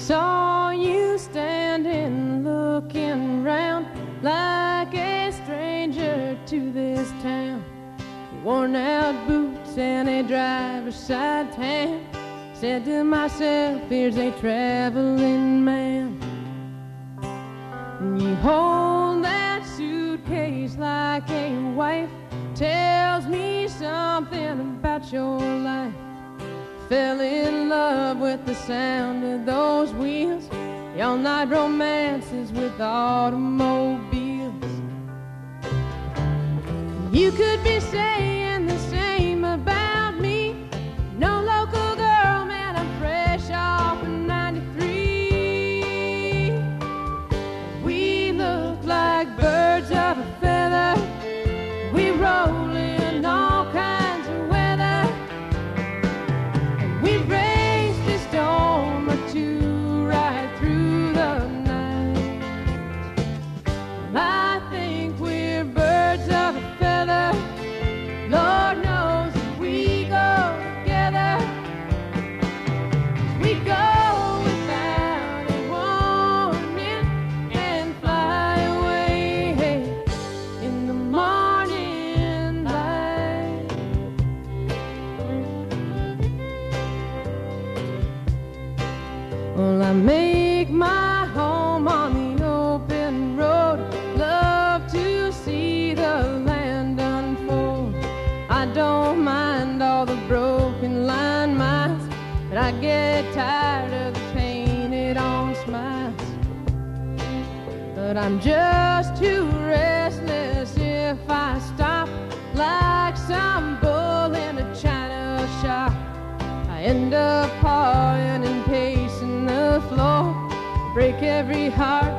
saw you standing, looking round like a stranger to this town. Worn out boots and a driver's side tan. Said to myself, here's a traveling man. And you hold that suitcase like a wife, tells me something about your life. Fell in love with the sound of those wheels, the all-night romances with automobiles. You could be saying the same about me. No local girl, man, I'm fresh off in 93. We look like birds of a feather. We roll in all kinds of weather. We raced a storm or two right through the night. I think we're birds of a feather. Lord knows if we go together, we go without a warning and fly away in the morning light. Well, I make my home on the open road. Love to see the land unfold. I don't mind all the broken line miles, but I get tired of the painted on smiles. But I'm just too restless if I stop like some bull in a china shop. I end up pawing and pacing the floor, break every heart